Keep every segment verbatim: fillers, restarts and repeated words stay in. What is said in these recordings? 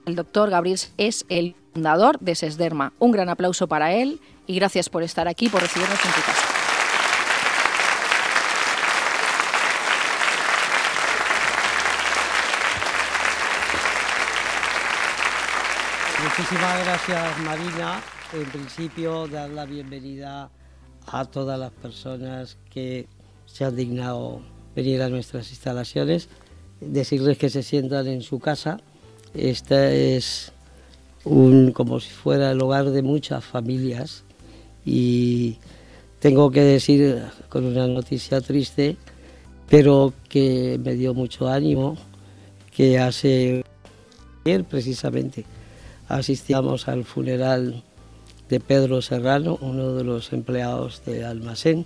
El doctor Gabriel es el fundador de Sesderma. Un gran aplauso para él y gracias por estar aquí, por recibirnos en tu casa. Muchísimas gracias, Marina. En principio, dar la bienvenida a todas las personas que se han dignado venir a nuestras instalaciones, decirles que se sientan en su casa. Este es un, como si fuera el hogar de muchas familias, y tengo que decir con una noticia triste, pero que me dio mucho ánimo, que hace ayer precisamente asistíamos al funeral de Pedro Serrano, uno de los empleados de almacén,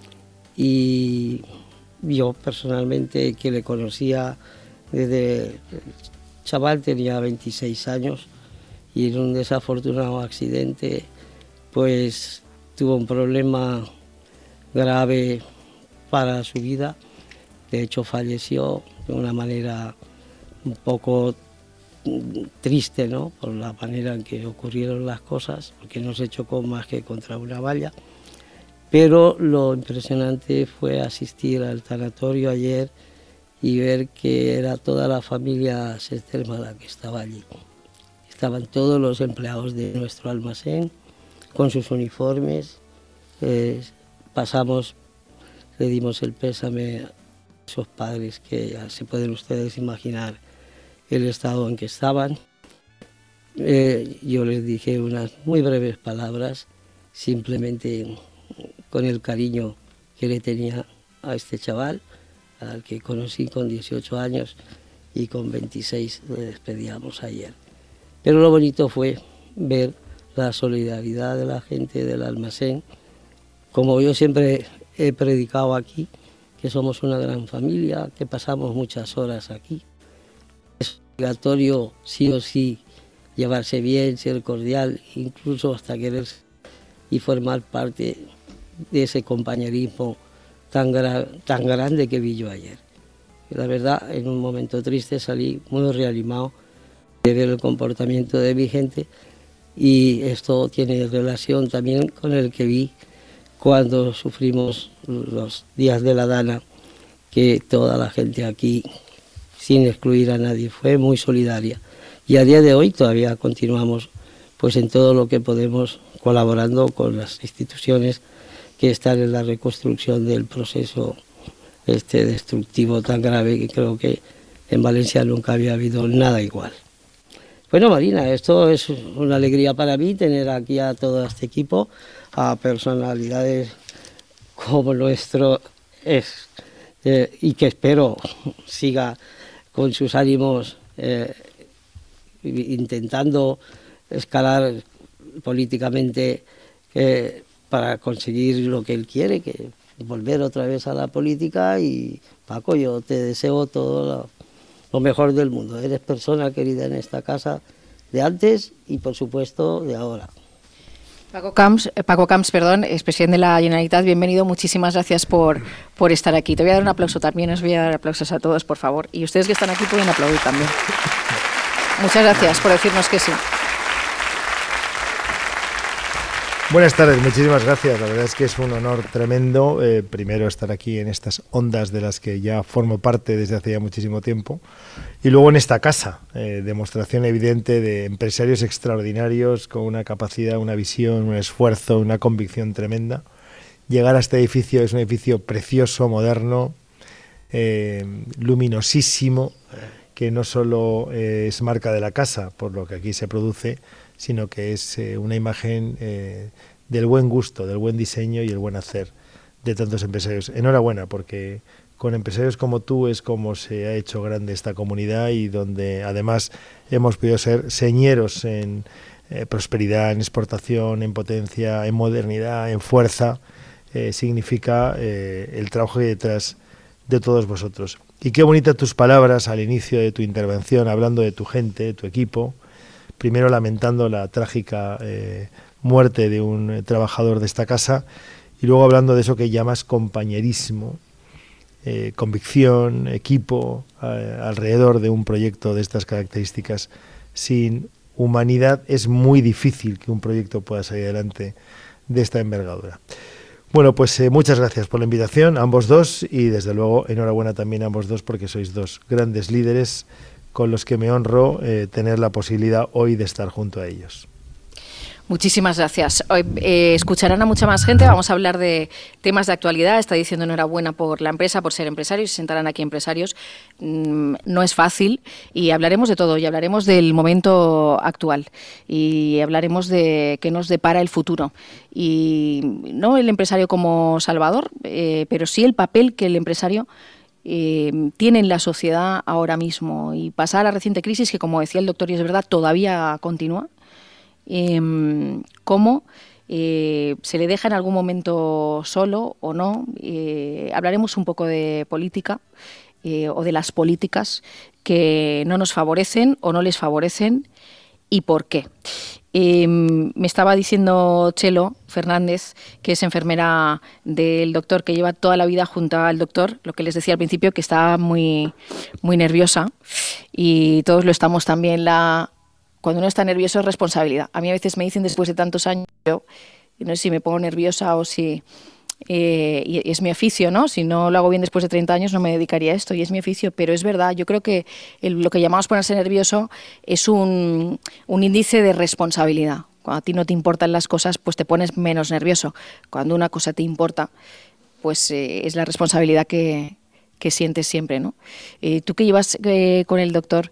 y yo personalmente, que le conocía desde chaval, tenía veintiséis años, y en un desafortunado accidente pues tuvo un problema grave para su vida. De hecho, falleció de una manera un poco triste, ¿no?, por la manera en que ocurrieron las cosas, porque no se chocó más que contra una valla. Pero lo impresionante fue asistir al tanatorio ayer y ver que era toda la familia Sesderma la que estaba allí. Estaban todos los empleados de nuestro almacén con sus uniformes. Eh, pasamos, le dimos el pésame a esos padres, que ya se pueden ustedes imaginar el estado en que estaban. Eh, yo les dije unas muy breves palabras, simplemente con el cariño que le tenía a este chaval, al que conocí con dieciocho años y con veintiséis le despedíamos ayer. Pero lo bonito fue ver la solidaridad de la gente del almacén. Como yo siempre he predicado aquí, que somos una gran familia, que pasamos muchas horas aquí. Es obligatorio, sí o sí, llevarse bien, ser cordial, incluso hasta quererse y formar parte de ese compañerismo tan, gra tan grande que vi yo ayer. Y la verdad, en un momento triste salí muy reanimado de ver el comportamiento de mi gente, y esto tiene relación también con el que vi cuando sufrimos los días de la Dana, que toda la gente aquí, sin excluir a nadie, fue muy solidaria. Y a día de hoy todavía continuamos pues en todo lo que podemos, colaborando con las instituciones que están en la reconstrucción del proceso este destructivo tan grave, que creo que en Valencia nunca había habido nada igual. Bueno, Marina, esto es una alegría para mí, tener aquí a todo este equipo, a personalidades como nuestro es, eh, y que espero siga con sus ánimos eh, intentando escalar políticamente eh, para conseguir lo que él quiere, que volver otra vez a la política. Y Paco, yo te deseo todo lo, lo mejor del mundo. Eres persona querida en esta casa de antes y por supuesto de ahora. Paco Camps, Paco Camps, perdón, es presidente de la Generalitat, bienvenido, muchísimas gracias por, por estar aquí. Te voy a dar un aplauso también, os voy a dar aplausos a todos, por favor, y ustedes que están aquí pueden aplaudir también. Muchas gracias por decirnos que sí. Buenas tardes, muchísimas gracias. La verdad es que es un honor tremendo, eh, primero estar aquí en estas ondas de las que ya formo parte desde hace ya muchísimo tiempo, y luego en esta casa, eh, demostración evidente de empresarios extraordinarios con una capacidad, una visión, un esfuerzo, una convicción tremenda. Llegar a este edificio es un edificio precioso, moderno, eh, luminosísimo, que no solo eh, es marca de la casa por lo que aquí se produce, sino que es eh, una imagen eh, del buen gusto, del buen diseño y el buen hacer de tantos empresarios. Enhorabuena, porque con empresarios como tú es como se ha hecho grande esta comunidad, y donde además hemos podido ser señeros en eh, prosperidad, en exportación, en potencia, en modernidad, en fuerza. Eh, significa eh, el trabajo que hay detrás de todos vosotros. Y qué bonitas tus palabras al inicio de tu intervención, hablando de tu gente, de tu equipo, primero lamentando la trágica eh, muerte de un eh, trabajador de esta casa, y luego hablando de eso que llamas compañerismo, eh, convicción, equipo, eh, alrededor de un proyecto de estas características sin humanidad es muy difícil que un proyecto pueda salir adelante de esta envergadura. Bueno, pues eh, muchas gracias por la invitación a ambos dos y desde luego enhorabuena también a ambos dos porque sois dos grandes líderes con los que me honro eh, tener la posibilidad hoy de estar junto a ellos. Muchísimas gracias. Hoy eh, escucharán a mucha más gente. Vamos a hablar de temas de actualidad. Está diciendo enhorabuena por la empresa, por ser empresarios. Se sentarán aquí empresarios. Mm, no es fácil y hablaremos de todo. Y hablaremos del momento actual y hablaremos de qué nos depara el futuro. Y no el empresario como salvador, eh, pero sí el papel que el empresario eh, tiene en la sociedad ahora mismo. Y pasada la reciente crisis, que como decía el doctor, y es verdad, todavía continúa. Eh, cómo eh, se le deja en algún momento solo o no. Eh, hablaremos un poco de política eh, o de las políticas que no nos favorecen o no les favorecen y por qué. Eh, me estaba diciendo Chelo Fernández, que es enfermera del doctor, que lleva toda la vida junto al doctor, lo que les decía al principio, que está muy, muy nerviosa y todos lo estamos también. La Cuando uno está nervioso es responsabilidad. A mí a veces me dicen después de tantos años, yo no sé si me pongo nerviosa o si eh, y es mi oficio, ¿no? Si no lo hago bien después de treinta años no me dedicaría a esto y es mi oficio, pero es verdad, yo creo que el, lo que llamamos ponerse nervioso es un, un índice de responsabilidad. Cuando a ti no te importan las cosas, pues te pones menos nervioso. Cuando una cosa te importa, pues eh, es la responsabilidad que, que sientes siempre, ¿no? Eh, tú que llevas eh, con el doctor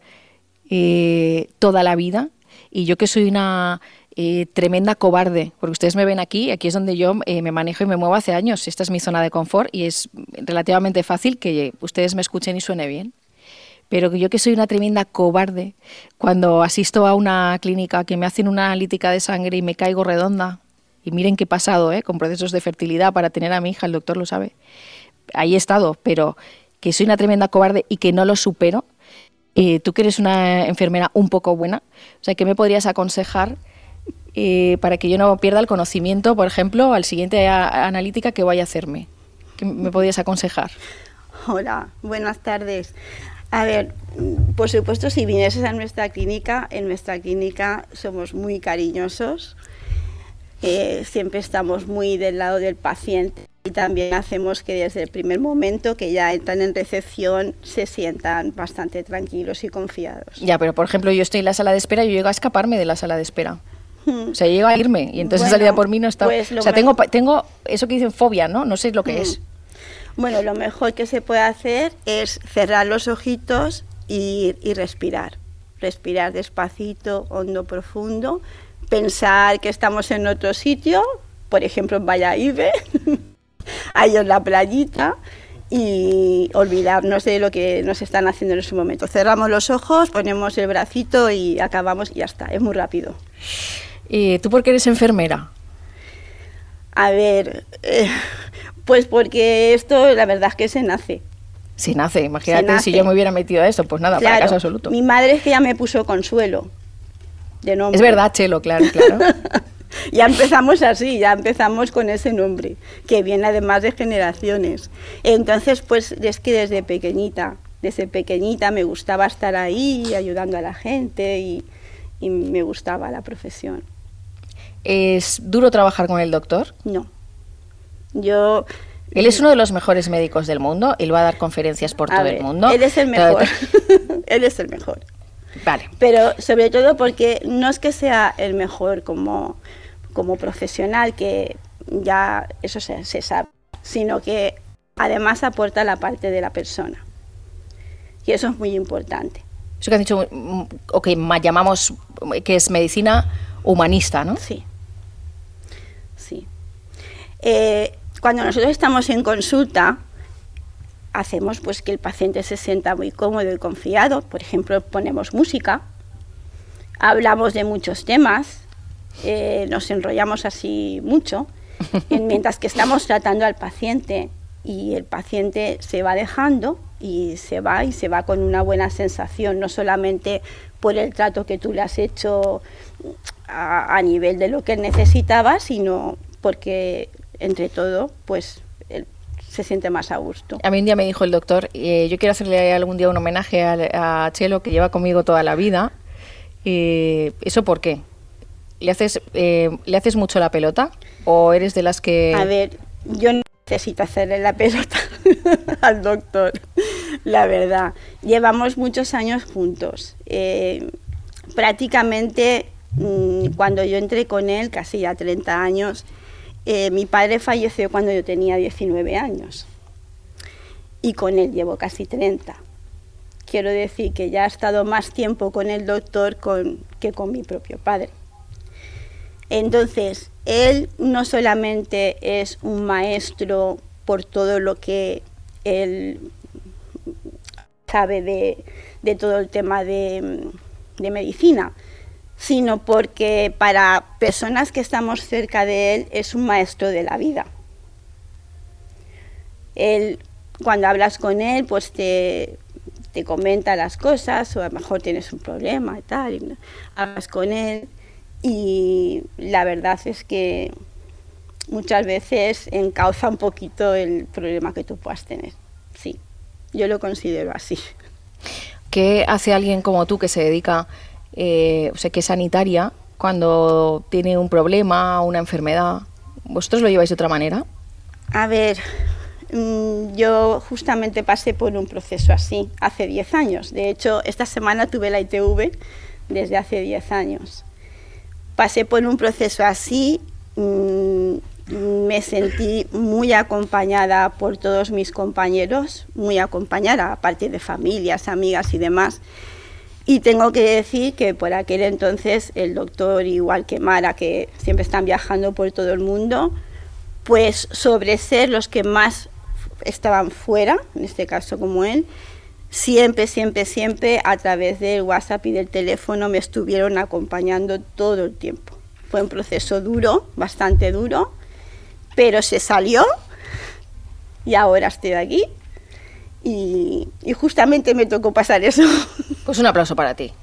Eh, toda la vida y yo que soy una eh, tremenda cobarde, porque ustedes me ven aquí, aquí es donde yo eh, me manejo y me muevo hace años, esta es mi zona de confort y es relativamente fácil que ustedes me escuchen y suene bien, pero yo que soy una tremenda cobarde, cuando asisto a una clínica que me hacen una analítica de sangre y me caigo redonda, y miren qué he pasado eh, con procesos de fertilidad para tener a mi hija, el doctor lo sabe, ahí he estado, pero que soy una tremenda cobarde y que no lo supero. Eh, tú que eres una enfermera un poco buena, o sea, ¿qué me podrías aconsejar eh, para que yo no pierda el conocimiento, por ejemplo, al siguiente a, analítica que vaya a hacerme? ¿Qué me podrías aconsejar? Hola, buenas tardes. A ver, por supuesto, si vinieses a nuestra clínica, en nuestra clínica somos muy cariñosos, eh, siempre estamos muy del lado del paciente. Y también hacemos que desde el primer momento que ya entran en recepción se sientan bastante tranquilos y confiados. Ya, pero por ejemplo yo estoy en la sala de espera y yo llego a escaparme de la sala de espera. Hmm. O sea, llego a irme y entonces bueno, salida por mí no está... Pues o sea, tengo, tengo eso que dicen fobia, ¿no? No sé lo que hmm. es. Bueno, lo mejor que se puede hacer es cerrar los ojitos y, y respirar. Respirar despacito, hondo, profundo. Pensar que estamos en otro sitio, por ejemplo en Valladolid, ahí en la playita, y olvidarnos de lo que nos están haciendo en ese momento. Cerramos los ojos, ponemos el bracito y acabamos y ya está, es muy rápido. ¿Y tú por qué eres enfermera? A ver, eh, pues porque esto la verdad es que se nace. Se nace, imagínate se nace. Si yo me hubiera metido a eso, pues nada, claro, fracaso absoluto. Mi madre es que ya me puso Consuelo, de nombre. Es verdad, Chelo, claro, claro. Ya empezamos así, ya empezamos con ese nombre, que viene además de generaciones. Entonces, pues es que desde pequeñita, desde pequeñita me gustaba estar ahí ayudando a la gente y, y me gustaba la profesión. ¿Es duro trabajar con el doctor? No. Yo... Él es uno de los mejores médicos del mundo, él va a dar conferencias por todo ver, el mundo. Él es el mejor, él es el mejor. Vale. Pero sobre todo porque no es que sea el mejor como... como profesional, que ya eso se, se sabe, sino que además aporta la parte de la persona. Y eso es muy importante. Eso que has dicho, o que llamamos, que es medicina humanista, ¿no? Sí. Sí. Eh, cuando nosotros estamos en consulta, hacemos pues que el paciente se sienta muy cómodo y confiado. Por ejemplo, ponemos música, hablamos de muchos temas, Eh, nos enrollamos así mucho, mientras que estamos tratando al paciente y el paciente se va dejando y se va y se va con una buena sensación, no solamente por el trato que tú le has hecho a, a nivel de lo que él necesitaba, sino porque entre todo pues él se siente más a gusto. A mí un día me dijo el doctor, eh, yo quiero hacerle algún día un homenaje a, a Chelo, que lleva conmigo toda la vida, Eh, ¿Eso por qué? ¿Le haces, eh, ¿Le haces mucho la pelota o eres de las que...? A ver, yo no necesito hacerle la pelota al doctor, la verdad. Llevamos muchos años juntos. Eh, prácticamente mmm, cuando yo entré con él, casi ya treinta años, eh, mi padre falleció cuando yo tenía diecinueve años. Y con él llevo casi treinta. Quiero decir que ya he estado más tiempo con el doctor con, que con mi propio padre. Entonces, él no solamente es un maestro por todo lo que él sabe de, de todo el tema de, de medicina, sino porque para personas que estamos cerca de él es un maestro de la vida. Él, cuando hablas con él, pues te, te comenta las cosas, o a lo mejor tienes un problema y tal, y hablas con él. Y la verdad es que muchas veces encauza un poquito el problema que tú puedas tener. Sí, yo lo considero así. ¿Qué hace alguien como tú que se dedica, eh, o sea, que es sanitaria, cuando tiene un problema, una enfermedad? ¿Vosotros lo lleváis de otra manera? A ver, yo justamente pasé por un proceso así hace diez años. De hecho, esta semana tuve la I T V desde hace diez años. Pasé por un proceso así, mmm, me sentí muy acompañada por todos mis compañeros, muy acompañada, aparte de familias, amigas y demás. Y tengo que decir que por aquel entonces el doctor, igual que Mara, que siempre están viajando por todo el mundo, pues sobre ser los que más estaban fuera, en este caso como él, siempre, siempre, siempre a través del WhatsApp y del teléfono me estuvieron acompañando todo el tiempo. Fue un proceso duro, bastante duro, pero se salió y ahora estoy aquí y, y justamente me tocó pasar eso. Pues un aplauso para ti.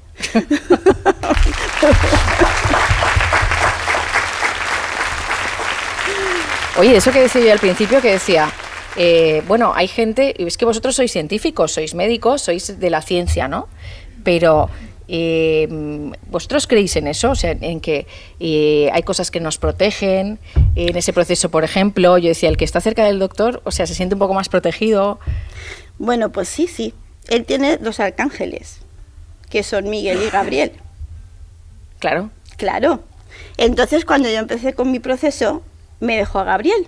Oye, eso que decía yo al principio, que decía... Eh, bueno, hay gente, es que vosotros sois científicos, sois médicos, sois de la ciencia, ¿no? Pero eh, ¿vosotros creéis en eso? O sea, en que eh, hay cosas que nos protegen, en ese proceso, por ejemplo, yo decía, el que está cerca del doctor, o sea, se siente un poco más protegido. Bueno, pues sí, sí. Él tiene dos arcángeles, que son Miguel y Gabriel. Claro. Claro. Entonces, cuando yo empecé con mi proceso, me dejó a Gabriel.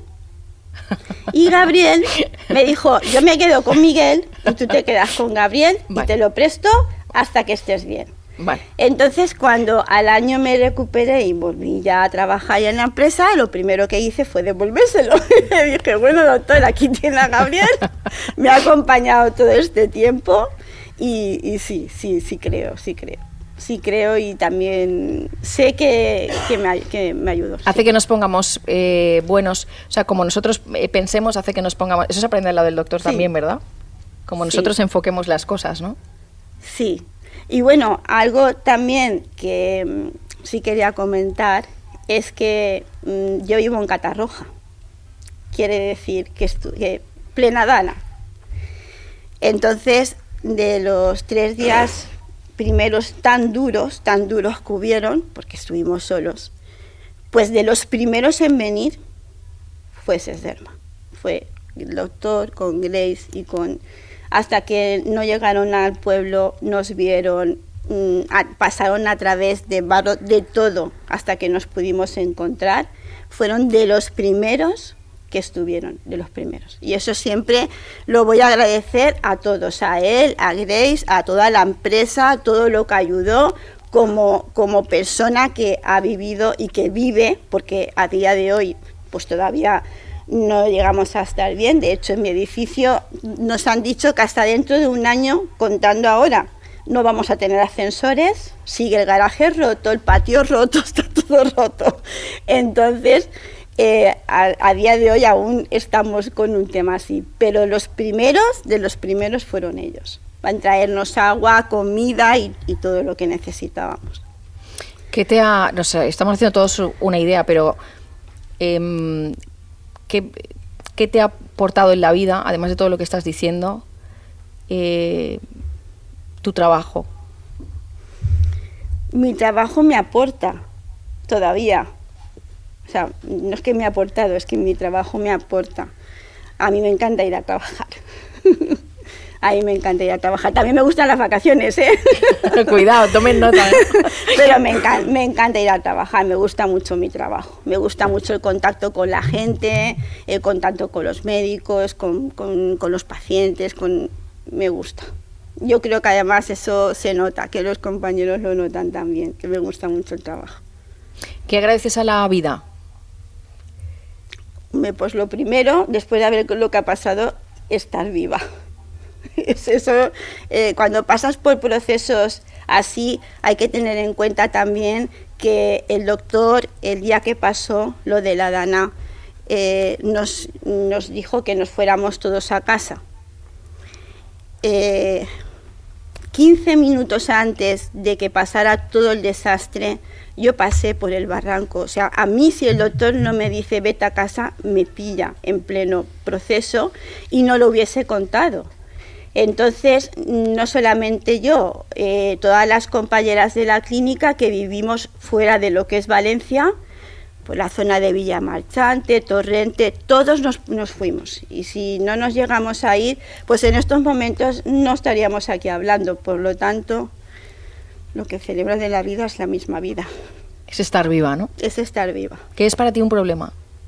Y Gabriel me dijo, yo me quedo con Miguel y tú te quedas con Gabriel, vale, y te lo presto hasta que estés bien. Vale. Entonces, cuando al año me recuperé y volví ya a trabajar ya en la empresa, lo primero que hice fue devolvérselo. Y le dije, bueno, doctor, aquí tiene a Gabriel, me ha acompañado todo este tiempo y, y sí, sí, sí creo, sí creo. Sí creo y también sé que, que, me, que me ayudó. Hace sí. que nos pongamos eh, buenos, o sea, como nosotros eh, pensemos, hace que nos pongamos... Eso se aprende al lado del doctor sí. también, ¿verdad? Como nosotros sí. enfoquemos las cosas, ¿no? Sí. Y bueno, algo también que mmm, sí quería comentar es que mmm, yo vivo en Catarroja. Quiere decir que, que plena Dana. Entonces, de los tres días... primeros tan duros, tan duros que hubieron, porque estuvimos solos, pues de los primeros en venir fue Sesderma, fue el doctor con Grace y con... Hasta que no llegaron al pueblo, nos vieron, mmm, a, pasaron a través de, barro, de todo, hasta que nos pudimos encontrar, fueron de los primeros que estuvieron, de los primeros. Y eso siempre lo voy a agradecer a todos, a él, a Grace, a toda la empresa, a todo lo que ayudó, como, como persona que ha vivido y que vive, porque a día de hoy pues todavía no llegamos a estar bien. De hecho, en mi edificio nos han dicho que hasta dentro de un año, contando ahora, no vamos a tener ascensores, sigue el garaje roto, el patio roto, está todo roto. Entonces... Eh, a, a día de hoy aún estamos con un tema así, pero los primeros de los primeros fueron ellos. Van a traernos agua, comida y, y todo lo que necesitábamos. ¿Qué te ha, no sé, estamos haciendo todos una idea, pero eh, ¿qué, ¿qué te ha aportado en la vida, además de todo lo que estás diciendo, eh, tu trabajo? mi trabajo me aporta todavía. O sea, no es que me ha aportado, es que mi trabajo me aporta. A mí me encanta ir a trabajar. A mí me encanta ir a trabajar. También me gustan las vacaciones, ¿eh? Cuidado, tomen nota, ¿eh? Pero me encanta, me encanta ir a trabajar, me gusta mucho mi trabajo. Me gusta mucho el contacto con la gente, el contacto con los médicos, con, con, con los pacientes, con... me gusta. Yo creo que además eso se nota, que los compañeros lo notan también, que me gusta mucho el trabajo. ¿Qué agradeces a la vida? Pues lo primero, después de ver lo que ha pasado, estar viva. Es eso, eh, cuando pasas por procesos así, hay que tener en cuenta también que el doctor, el día que pasó lo de la Dana, eh, nos, nos dijo que nos fuéramos todos a casa. Eh, quince minutos antes de que pasara todo el desastre, yo pasé por el barranco. O sea, a mí si el doctor no me dice vete a casa, me pilla en pleno proceso y no lo hubiese contado. Entonces, no solamente yo, eh, todas las compañeras de la clínica que vivimos fuera de lo que es Valencia, pues la zona de Villamarchante, Torrente, todos nos, nos fuimos. Y si no nos llegamos a ir, pues en estos momentos no estaríamos aquí hablando. Por lo tanto, lo que celebro de la vida es la misma vida. Es estar viva, ¿no? Es estar viva. ¿Qué es para ti un problema?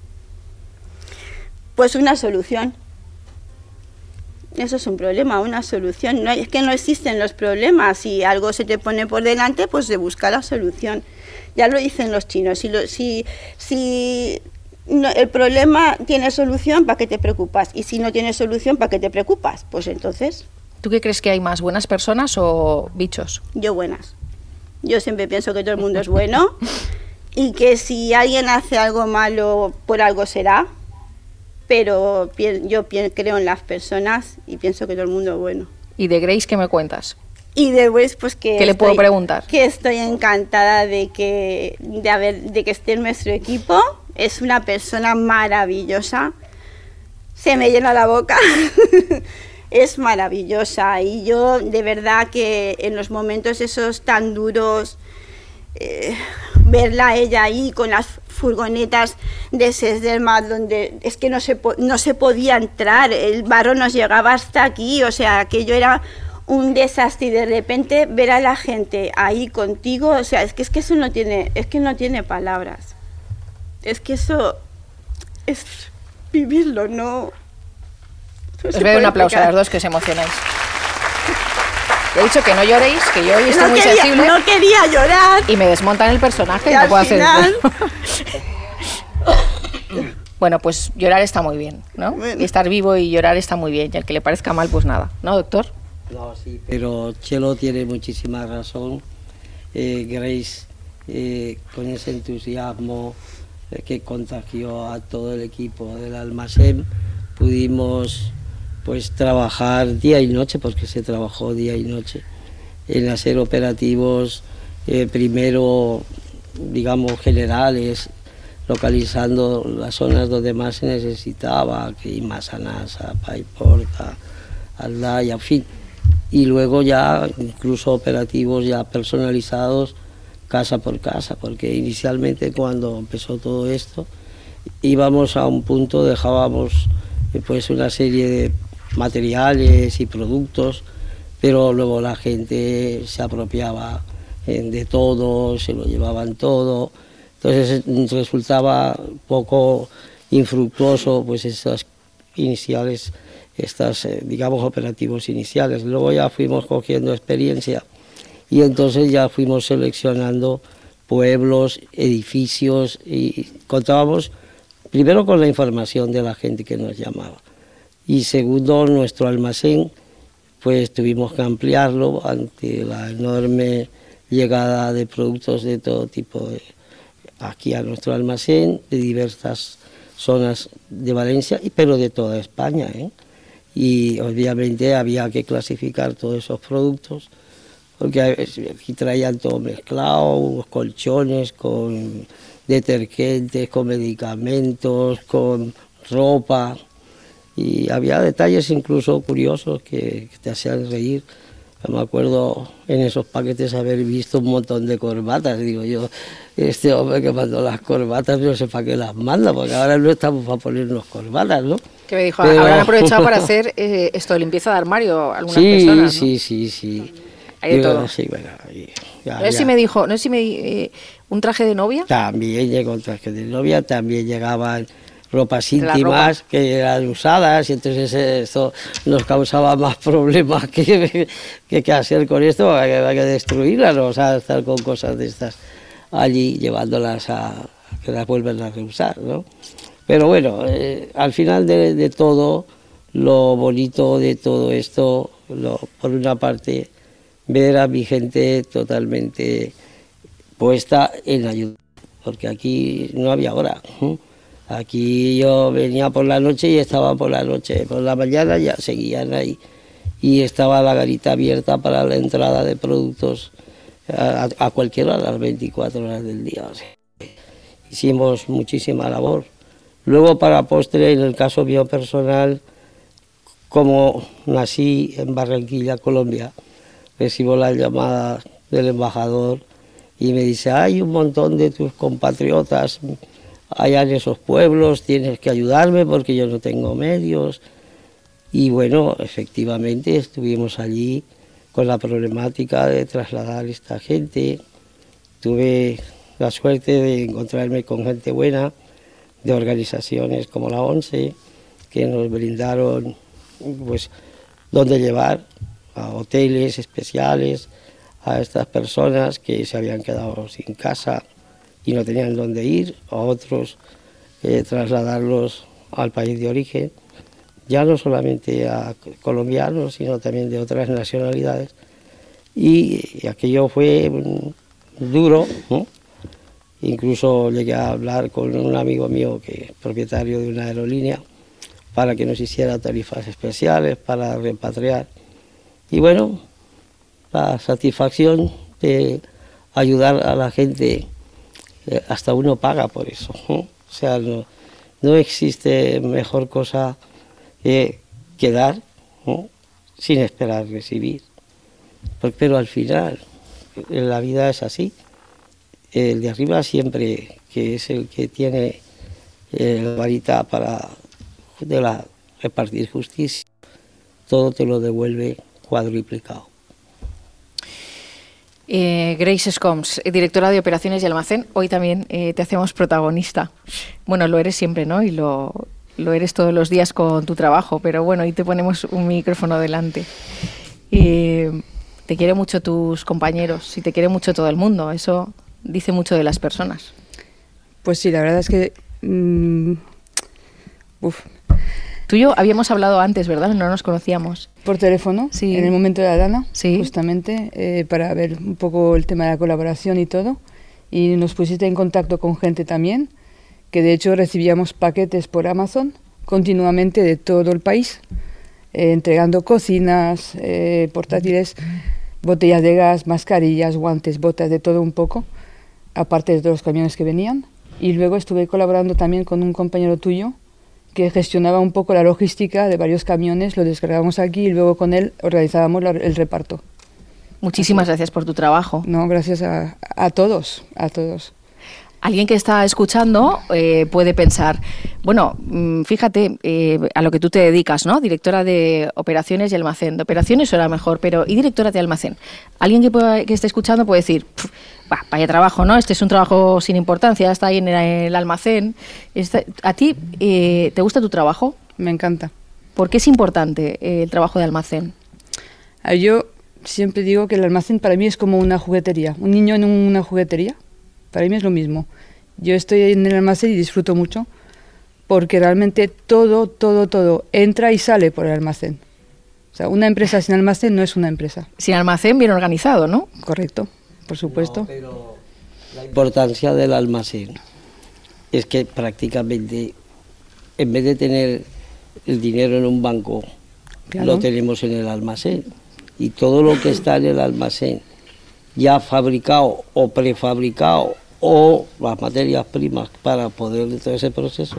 Pues una solución. Eso es un problema, una solución. No hay, es que no existen los problemas. Si algo se te pone por delante, pues se busca la solución. Ya lo dicen los chinos. Si, lo, si, si no, el problema tiene solución, ¿para qué te preocupas? Y si no tiene solución, ¿para qué te preocupas? Pues entonces... ¿Tú qué crees que hay más, buenas personas o bichos? Yo buenas. Yo siempre pienso que todo el mundo es bueno y que si alguien hace algo malo, por algo será. Pero yo creo en las personas y pienso que todo el mundo es bueno. ¿Y de Grace qué me cuentas? Y de Grace, pues que... ¿Qué le puedo preguntar? Que estoy encantada de que, de, haber, de que esté en nuestro equipo. Es una persona maravillosa. Se me llena la boca. Es maravillosa. Y yo, de verdad, que en los momentos esos tan duros... Eh, verla a ella ahí con las furgonetas de Sesdelmat donde es que no se, no se podía entrar, el barro nos llegaba hasta aquí, o sea, aquello era un desastre y de repente ver a la gente ahí contigo, o sea, es que, es que eso no tiene, es que no tiene palabras, es que eso es vivirlo, no... no Os veo un aplauso a las dos que os emocionáis. He dicho que no lloréis, que yo hoy estoy no muy quería, sensible. No quería llorar. Y me desmontan el personaje y, y no puedo final... hacer eso. Bueno, pues llorar está muy bien, ¿no? Bueno. Y estar vivo y llorar está muy bien. Y al que le parezca mal, pues nada. ¿No, doctor? No, sí, pero Chelo tiene muchísima razón. Eh, Grace, eh, con ese entusiasmo eh, que contagió a todo el equipo del almacén, pudimos... pues trabajar día y noche, porque se trabajó día y noche, en hacer operativos eh, primero, digamos, generales, localizando las zonas donde más se necesitaba, aquí Massanassa, Paiporta, Aldaya, en fin, y luego ya incluso operativos ya personalizados casa por casa, porque inicialmente cuando empezó todo esto íbamos a un punto, dejábamos eh, pues una serie de materiales y productos, pero luego la gente se apropiaba eh, de todo, se lo llevaban todo, entonces resultaba poco infructuoso pues estas iniciales, estas eh, digamos operativos iniciales. Luego ya fuimos cogiendo experiencia y entonces ya fuimos seleccionando pueblos, edificios y contábamos primero con la información de la gente que nos llamaba. Y segundo, nuestro almacén, pues tuvimos que ampliarlo ante la enorme llegada de productos de todo tipo de, aquí a nuestro almacén, de diversas zonas de Valencia, pero de toda España, ¿eh? Y obviamente había que clasificar todos esos productos, porque aquí traían todo mezclado, colchones con detergentes, con medicamentos, con ropa... Y había detalles incluso curiosos que, que te hacían reír. Yo me acuerdo en esos paquetes haber visto un montón de corbatas. Digo yo, este hombre que mandó las corbatas, no sé para qué las manda, porque ahora no estamos para ponernos corbatas, ¿no? Que me dijo, Pero... habrán aprovechado para hacer eh, esto de limpieza de armario algunas sí, personas, ¿no? Sí, sí, sí. Hay de Digo, todo. Sí, bueno, y ya, no sé ya. si me dijo, no sé si me eh, un traje de novia. También llegó un traje de novia, también llegaban ropas De la íntimas ropa. que eran usadas, y entonces esto nos causaba más problemas que, que, que hacer con esto, hay que, hay que destruirlas, ¿no? O sea, estar con cosas de estas allí, llevándolas a, a que las vuelvan a reusar, ¿no? Pero bueno, eh, al final de, de todo, lo bonito de todo esto, lo, por una parte, ver a mi gente totalmente puesta en ayuda, porque aquí no había hora. ¿eh? Aquí yo venía por la noche y estaba por la noche, por la mañana ya seguían ahí y estaba la garita abierta para la entrada de productos a, a cualquier hora, las veinticuatro horas del día. O sea, hicimos muchísima labor. Luego para postre, en el caso mío personal, como nací en Barranquilla, Colombia, recibo la llamada del embajador y me dice, hay un montón de tus compatriotas allá en esos pueblos, tienes que ayudarme porque yo no tengo medios. Y bueno, efectivamente estuvimos allí con la problemática de trasladar a esta gente. Tuve la suerte de encontrarme con gente buena, de organizaciones como la ONCE, que nos brindaron pues dónde llevar, a hoteles especiales, a estas personas que se habían quedado sin casa y no tenían dónde ir, a otros eh, trasladarlos al país de origen, ya no solamente a colombianos, sino también de otras nacionalidades. Y, y aquello fue um, duro, ¿no? Incluso llegué a hablar con un amigo mío que es propietario de una aerolínea para que nos hiciera tarifas especiales para repatriar. Y bueno, la satisfacción de ayudar a la gente, eh, hasta uno paga por eso, ¿no? O sea, no, no existe mejor cosa eh, que dar, ¿no? Sin esperar recibir. Pues, pero al final, la vida es así. El de arriba siempre, que es el que tiene eh, la varita para de la, repartir justicia, todo te lo devuelve cuadruplicado. Eh, Grace Scoms, directora de Operaciones y Almacén, hoy también eh, te hacemos protagonista. Bueno, lo eres siempre, ¿no? Y lo, lo eres todos los días con tu trabajo, pero bueno, hoy te ponemos un micrófono delante. Eh, te quieren mucho tus compañeros y te quiere mucho todo el mundo, eso dice mucho de las personas. Pues sí, la verdad es que... Mmm, uf. Tú y yo habíamos hablado antes, ¿verdad? No nos conocíamos. Por teléfono, sí. En el momento de la Dana, sí. justamente, eh, para ver un poco el tema de la colaboración y todo. Y nos pusiste en contacto con gente también, que de hecho recibíamos paquetes por Amazon continuamente de todo el país, eh, entregando cocinas, eh, portátiles, botellas de gas, mascarillas, guantes, botas, de todo un poco, aparte de los camiones que venían. Y luego estuve colaborando también con un compañero tuyo, que gestionaba un poco la logística de varios camiones, lo descargábamos aquí y luego con él organizábamos la, el reparto. Muchísimas Así. gracias por tu trabajo. No, gracias a, a todos, a todos. Alguien que está escuchando eh, puede pensar, bueno, fíjate eh, a lo que tú te dedicas, ¿no? Directora de Operaciones y Almacén. De Operaciones era mejor, pero ¿y directora de Almacén? Alguien que, pueda, que esté escuchando puede decir, bah, vaya trabajo, ¿no? Este es un trabajo sin importancia, está ahí en el, en el almacén. Está, ¿A ti eh, te gusta tu trabajo? Me encanta. ¿Por qué es importante eh, el trabajo de almacén? Yo siempre digo que el almacén para mí es como una juguetería, un niño en una juguetería. Para mí es lo mismo. Yo estoy en el almacén y disfruto mucho porque realmente todo, todo, todo entra y sale por el almacén. O sea, una empresa sin almacén no es una empresa. Sin almacén bien organizado, ¿no? Correcto, por supuesto. No, pero la importancia del almacén es que prácticamente en vez de tener el dinero en un banco, claro, lo tenemos en el almacén. Y todo lo que está en el almacén, ya fabricado o prefabricado, o las materias primas para poder todo ese proceso,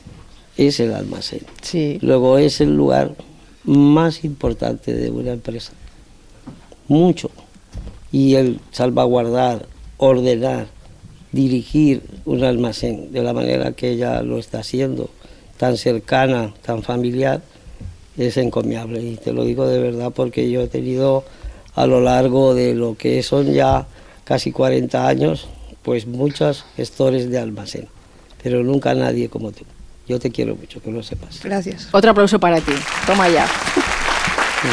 es el almacén. Sí. Luego es el lugar más importante de una empresa. mucho. Y el salvaguardar, ordenar, dirigir un almacén de la manera que ella lo está haciendo, tan cercana, tan familiar, es encomiable. Y te lo digo de verdad porque yo he tenido a lo largo de lo que son ya casi cuarenta años, pues muchos gestores de almacén, pero nunca nadie como tú. Yo te quiero mucho, que lo sepas. Gracias. Otro aplauso para ti. Toma ya. Sí.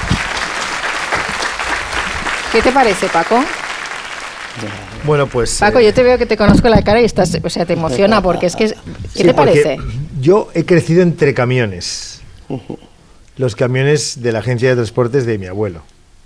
¿Qué te parece, Paco? Bueno, pues... Paco, eh, yo te veo que te conozco la cara y estás, o sea, te emociona porque es que... ¿Qué sí, te porque parece? Yo he crecido entre camiones. Los camiones de la agencia de transportes de mi abuelo.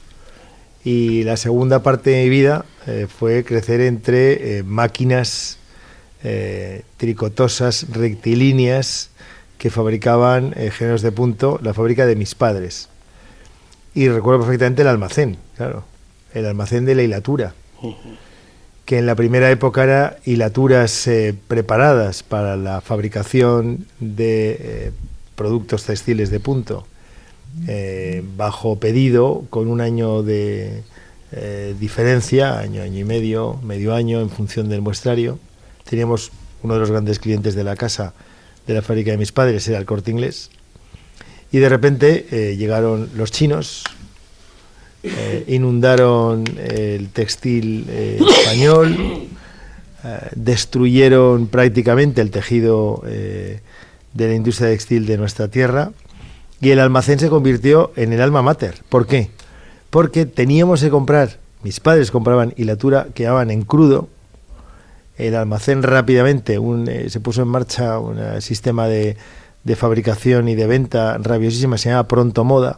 Y la segunda parte de mi vida eh, fue crecer entre eh, máquinas eh, tricotosas, rectilíneas, que fabricaban eh, géneros de punto, la fábrica de mis padres. Y recuerdo perfectamente el almacén, claro, el almacén de la hilatura, que en la primera época era hilaturas eh, preparadas para la fabricación de eh, productos textiles de punto. Eh, bajo pedido, con un año de eh, diferencia, año, año y medio, medio año, en función del muestrario. Teníamos uno de los grandes clientes de la casa, de la fábrica de mis padres, era el Corte Inglés, y de repente eh, llegaron los chinos, eh, inundaron el textil eh, español, eh, destruyeron prácticamente el tejido eh, de la industria textil de nuestra tierra. Y el almacén se convirtió en el alma mater. ¿Por qué? Porque teníamos que comprar, mis padres compraban hilatura que llamaban en crudo. El almacén rápidamente un, eh, se puso en marcha un eh, sistema de, de fabricación y de venta rabiosísima, se llama Pronto Moda,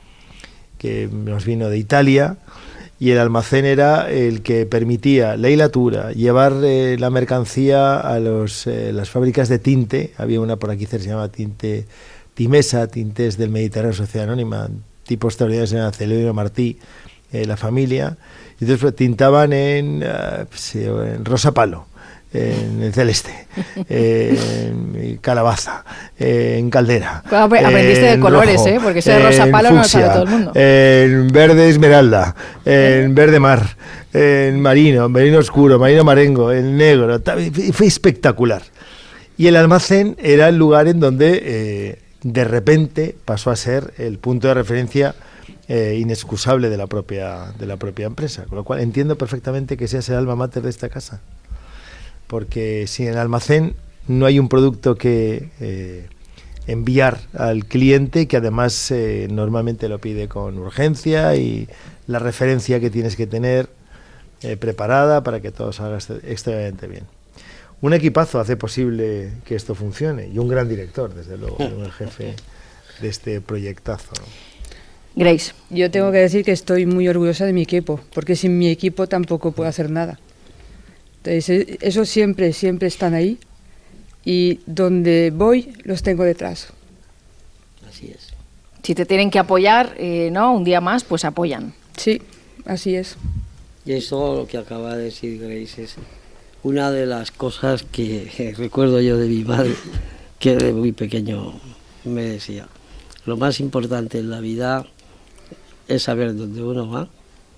que nos vino de Italia, y el almacén era el que permitía la hilatura, llevar eh, la mercancía a los, eh, las fábricas de tinte. Había una por aquí que se llama Tinte Timesa, Tintes del Mediterráneo, Sociedad Anónima, tipos extraordinarios en Celebrio Martí, eh, la familia. Y entonces pues, tintaban en, uh, pues, en rosa palo, en el celeste, eh, en calabaza, eh, en caldera. Aprendiste de colores, rojo, ¿eh? Porque ese rosa palo no lo sabe todo el mundo. En verde esmeralda, en verde mar, en marino, marino oscuro, marino marengo, en negro. Fue espectacular. Y el almacén era el lugar en donde... Eh, de repente pasó a ser el punto de referencia eh, inexcusable de la propia de la propia empresa, con lo cual entiendo perfectamente que seas el alma mater de esta casa, porque sin el almacén no hay un producto que eh, enviar al cliente, que además eh, normalmente lo pide con urgencia, y la referencia que tienes que tener eh, preparada para que todo salga extremadamente bien. Un equipazo hace posible que esto funcione, y un gran director, desde luego, el jefe de este proyectazo, ¿no? Grace. Yo tengo que decir que estoy muy orgullosa de mi equipo, porque sin mi equipo tampoco puedo hacer nada. Entonces, eso siempre, siempre están ahí, y donde voy, los tengo detrás. Así es. Si te tienen que apoyar, eh, ¿no? Un día más, pues apoyan. Sí, así es. Y eso, lo que acaba de decir Grace, es una de las cosas que eh, recuerdo yo de mi madre, que de muy pequeño me decía: lo más importante en la vida es saber dónde uno va,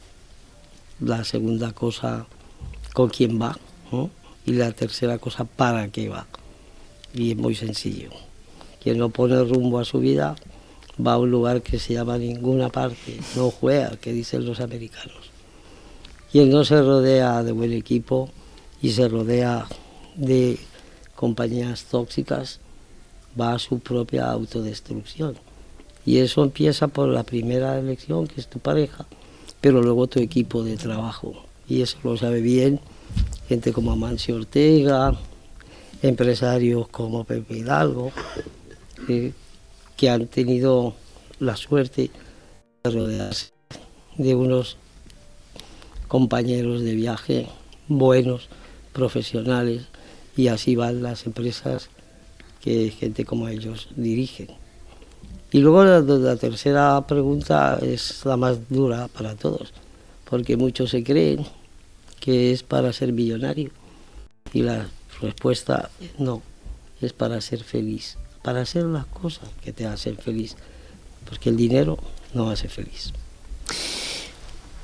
la segunda cosa, con quién va, ¿no? Y la tercera cosa, para qué va. Y es muy sencillo. Quien no pone rumbo a su vida va a un lugar que se llama ninguna parte, no juega, que dicen los americanos. Quien no se rodea de buen equipo y se rodea de compañías tóxicas, va a su propia autodestrucción. Y eso empieza por la primera elección, que es tu pareja, pero luego tu equipo de trabajo. Y eso lo sabe bien gente como Amancio Ortega, empresarios como Pepe Hidalgo, eh, que han tenido la suerte de rodearse de unos compañeros de viaje buenos, profesionales, y así van las empresas que gente como ellos dirigen. Y luego la, la tercera pregunta es la más dura para todos, porque muchos se creen que es para ser millonario, y la respuesta es no, es para ser feliz, para hacer las cosas que te hacen feliz, porque el dinero no hace feliz.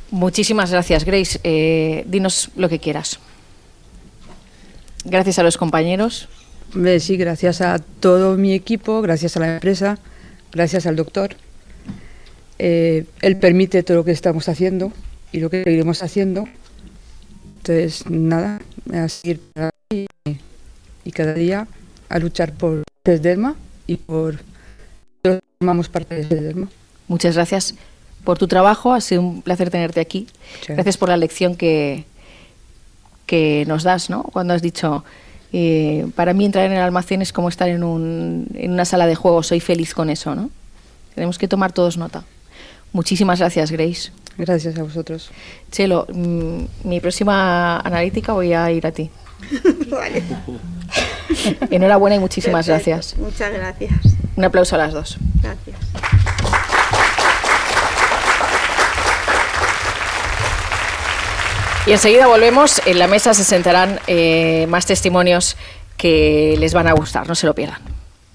Muchísimas gracias, Grace. Eh, dinos lo que quieras. Gracias a los compañeros. Sí, gracias a todo mi equipo, gracias a la empresa, gracias al doctor. Eh, él permite todo lo que estamos haciendo y lo que seguiremos haciendo. Entonces, nada, a seguir y, y cada día a luchar por Sesderma y por todos que formamos parte de Sesderma. Muchas gracias por tu trabajo, ha sido un placer tenerte aquí. Muchas gracias por la lección que, que nos das, ¿no? Cuando has dicho, eh, para mí entrar en el almacén es como estar en, un, en una sala de juegos, soy feliz con eso, ¿no? Tenemos que tomar todos nota. Muchísimas gracias, Grace. Gracias a vosotros. Chelo, mmm, mi próxima analítica voy a ir a ti. Vale. Enhorabuena y muchísimas Perfecto. gracias. Muchas gracias. Un aplauso a las dos. Gracias. Y enseguida volvemos. En la mesa se sentarán eh, más testimonios que les van a gustar. No se lo pierdan.